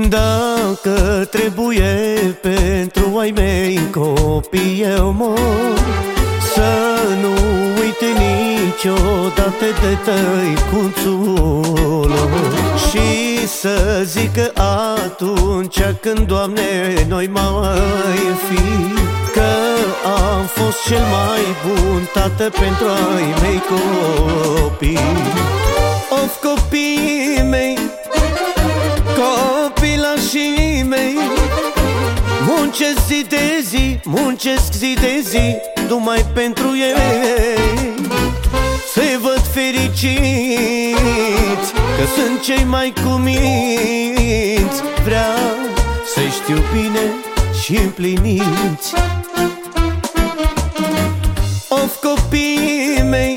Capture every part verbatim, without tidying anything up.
Dacă trebuie pentru ai mei copii eu mor, să nu uite niciodată de tăicuțul lor. Și să zică atunci când, Doamne, noi mai fi, că am fost cel mai bun tată pentru ai mei copii. Of, copiii mei, copilașii mei, muncesc zi de zi, muncesc zi de zi, numai pentru ei. Să-i văd fericiți, că sunt cei mai cuminți. Vreau să-i știu bine și împliniți. Of, copiii mei,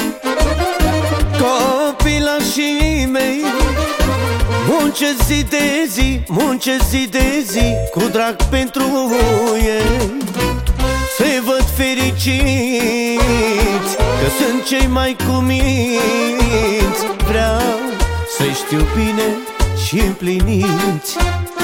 copilașii mei, muncesc zi de zi, muncesc zi de zi, cu drag pentru ei. Să-i văd fericiți, că sunt cei mai cuminți. Vreau să-i știu bine și împliniți.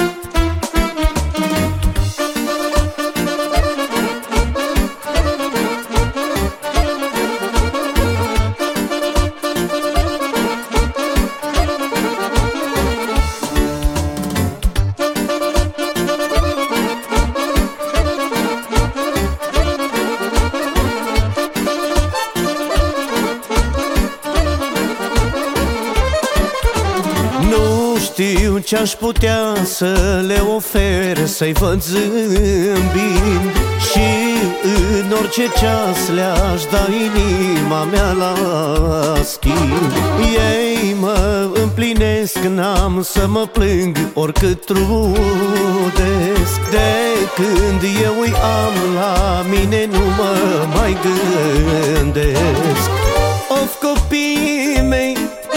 Nu știu ce-aș putea să le ofer, să-i văd zâmbind, și în orice ceas le-aș da inima mea la schimb. Ei mă împlinesc, n-am să mă plâng oricât trudesc. De când eu îi am la mine, nu mă mai gândesc. Of, copiii mei,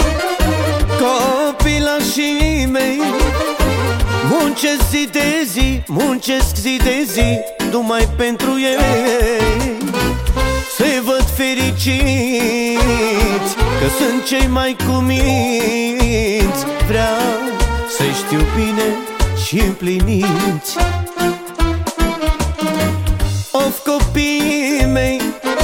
copilașii mei, muncesc zi de zi, muncesc zi de zi, numai pentru ei. Să-i văd fericiți, că sunt cei mai cuminți. Vreau să-i știu bine și împliniți. Of, copiii mei,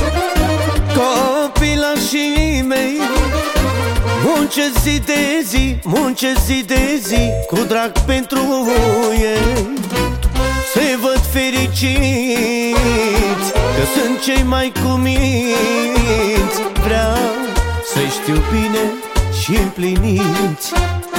copilașii mei, muncesc zi de zi, muncesc zi de zi, cu drag pentru ei. Să-i văd fericiți, că sunt cei mai cuminți. Vreau să-i știu bine și împliniți.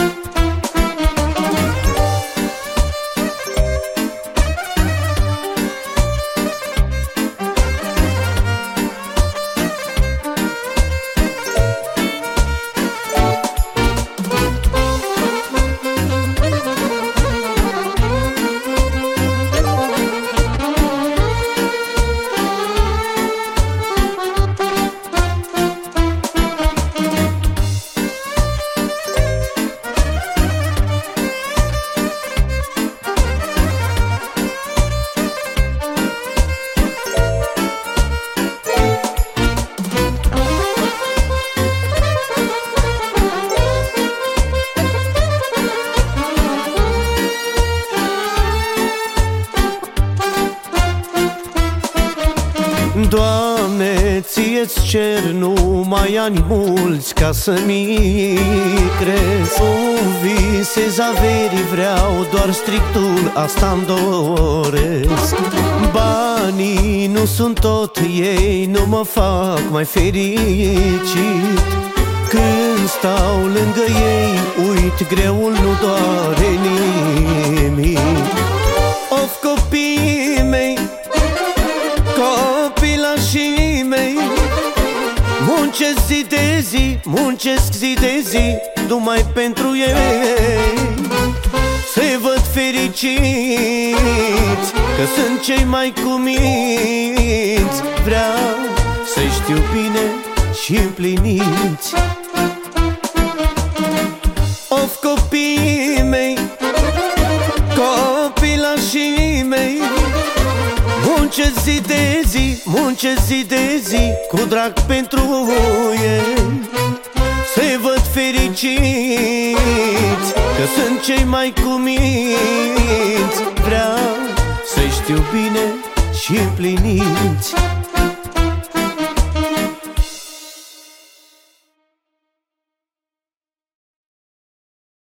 Doamne, ție-ți cer numai ani mulți ca să-mi crezi. Nu visez averii, vreau doar strictul, asta-mi doresc. Banii nu sunt tot, ei nu mă fac mai fericit. Când stau lângă ei, uit, greul nu doare nimic. Of, copiii mei, copilașii mei, muncesc zi de zi, muncesc zi de zi, numai pentru ei. Să-i văd fericiți, că sunt cei mai cuminți. Vreau să-i știu bine și împliniți. Of, copiii mei, copilașii mei, muncesc zi de zi, muncesc zi de zi, cu drag pentru ei. Să-i văd fericiți, că sunt cei mai cuminți. Vreau să-i știu bine și împliniți.